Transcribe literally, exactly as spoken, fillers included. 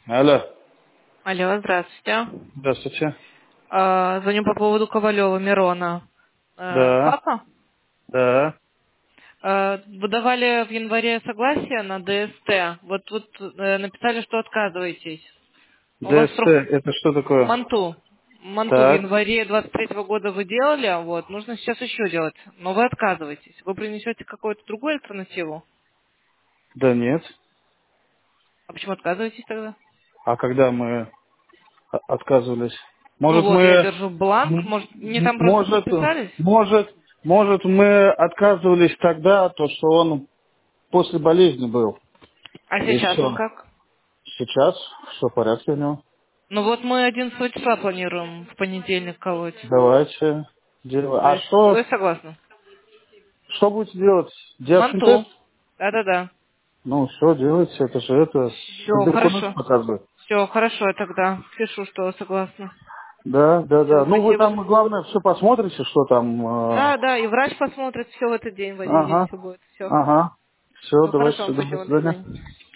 Алло. Алло, здравствуйте. Здравствуйте. А, Звоню по поводу Ковалева Мирона. А, Да, Папа, да. а, вы давали в январе согласие на ДСТ. Вот, вот э, написали, что отказываетесь. У вас ДСТ, срок это что такое? Манту. Манту в Так. январе двадцать третьего года вы делали, а вот, нужно сейчас еще делать. Но вы отказываетесь. Вы принесете какую-то другую альтернативу? Да нет. А почему отказываетесь тогда? А когда мы о- отказывались? Ну Может, вот, я мы... держу бланк, м- может, не м- там просто Может, подписались? может, может, мы отказывались тогда, то, что он после болезни был. А И сейчас он все. как? Сейчас все в порядке у него. Ну вот мы одиннадцатого числа планируем в понедельник колоть. Давайте. Делаем. Вы, А что, вы согласны? что будете делать? Манту. Диапсинтез? Да-да-да. Ну, все, делайте. Это же это... Все, Туберкулез хорошо. показывает. Все, хорошо, я тогда пишу, что согласна. Да, да, Все, да. Ну, вы спасибо. там, главное, все посмотрите, что там. э, Да, да, и врач посмотрит, все в этот день, в один день Ага, все будет. Все. ага. Все, Все, давайте хорошо, сюда. До спасибо, до свидания. свидания.